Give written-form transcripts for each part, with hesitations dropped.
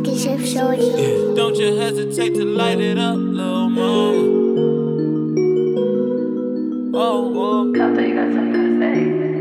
Funky Chef Shorty. Yeah. Don't you hesitate to light it up, little mama. Oh, whoa. I thought you got something to say.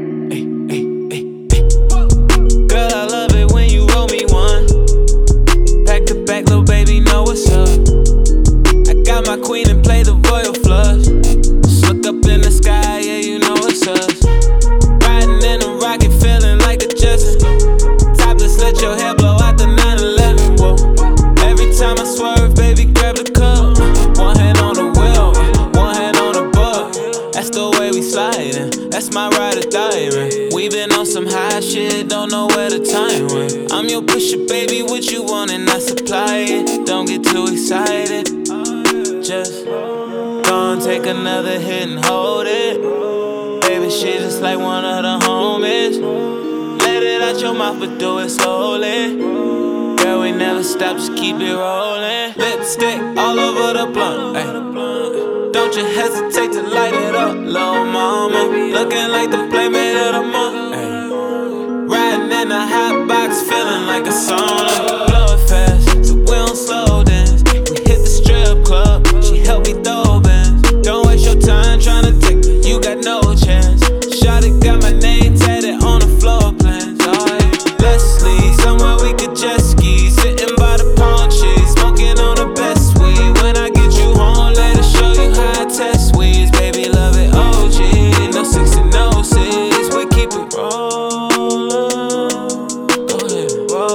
Girl, I love it when you roll me one. Back to back, little baby, know what's up. I got my queen and play the royal flush. Just look up in the sky, yeah, you know it's us. Riding in a rocket, feeling like a Justin. Topless, let your hair blow out the 911. Whoa. Every time I swerve, baby, grab the cup. One hand on the wheel, one hand on the buck. That's the way we sliding. That's my ride or die, man. We been on some high shit, don't know where the time went. I'm your pusher, baby, what you want and I supply it. Don't get too excited. Just go and take another hit and hold it. Baby, she just like one of the homies. Let it out your mouth, but do it slowly. Girl, we never stop, just keep it rolling. Lipstick all over the blunt, ay. Don't you hesitate to light it up, little mama. Looking like the playmate of the month, ay. Riding in a hot box, feeling like a sauna. Blow it fast, so we don't slow dance. We hit the strip club, she helped me throw bands. Don't waste your time tryna take me, you got no chance. Shawty got my name tatted on the floor plans. Oh, yeah. Let's leave somewhere we could jet ski, sitting by the palm trees, smoking on the best weed. When I get you home, later show you how I test weeds. Baby, love it OG, no 6 and no 6. We keep it rollin'. Go ahead,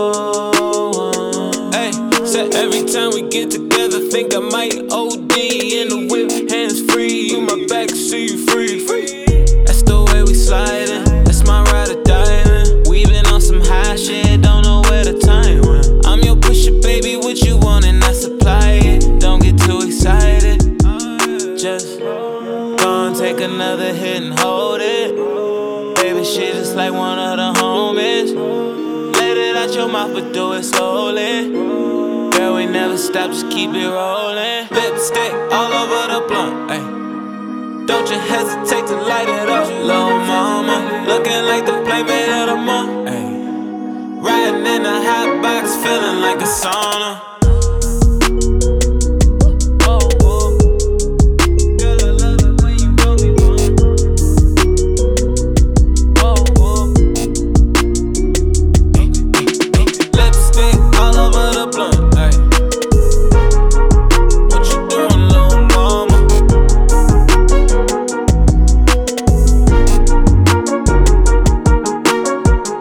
roll. Hey, said every time we get together, think I might OD in the whip, hands free. You my backseat free. That's the way we sliding. That's my ride or die, man. We been on some high shit, don't know where the time went. I'm your pusher, baby, what you want and I supply it. Don't get too excited. Just go and take another hit and hold it. Baby, she just like one of the homies. Let it out your mouth, but do it slowly. Girl, we never stop, just keep it rolling. Lipstick all over the blunt, ay. Don't you hesitate to light it up, little mama. Looking like the playmate of the month, ay. Riding in a hot box, feeling like a sauna.